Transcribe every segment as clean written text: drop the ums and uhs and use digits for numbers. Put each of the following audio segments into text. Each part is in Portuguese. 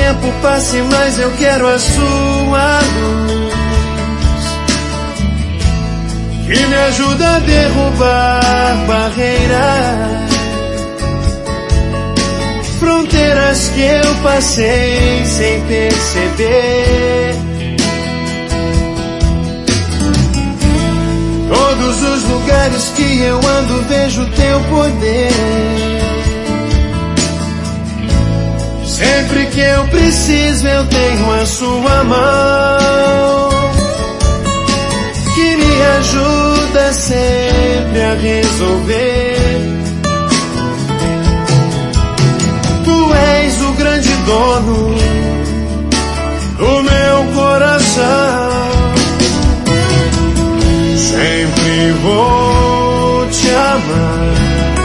tempo passe, mas eu quero a sua luz, que me ajuda a derrubar barreiras, fronteiras que eu passei sem perceber. Todos os lugares que eu ando vejo teu poder. Sempre que eu preciso eu tenho a sua mão, que me ajuda sempre a resolver. Tu és o grande dono do meu coração. Sempre vou te amar,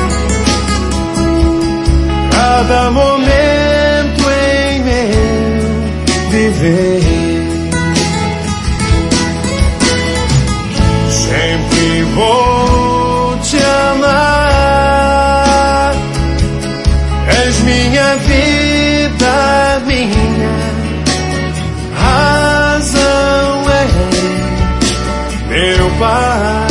cada momento em meu viver. Sempre vou te amar, és minha vida, minha razão, és meu Pai.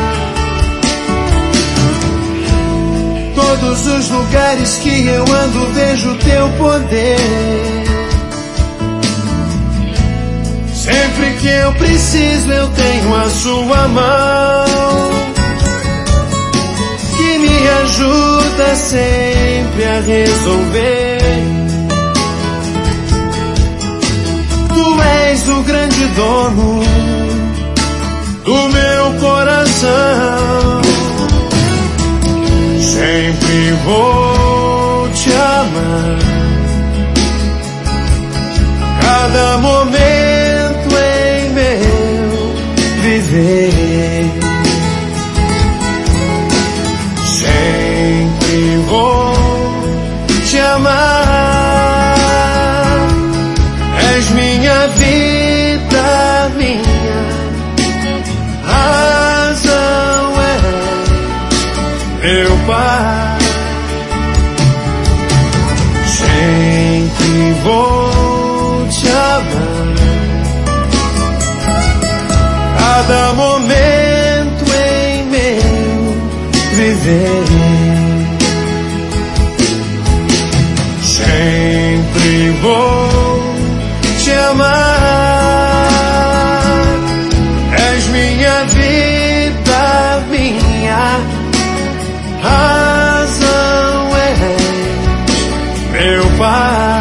Todos os lugares que eu ando vejo teu poder. Sempre que eu preciso eu tenho a sua mão, que me ajuda sempre a resolver. Tu és o grande dono do meu coração. Sempre vou te amar, cada momento em meu viver. Sempre vou te amar, és minha vida, minha razão, és meu Pai. Sempre vou te amar, cada momento em meu viver. Sempre vou te amar, és minha vida, minha razão, és meu Pai.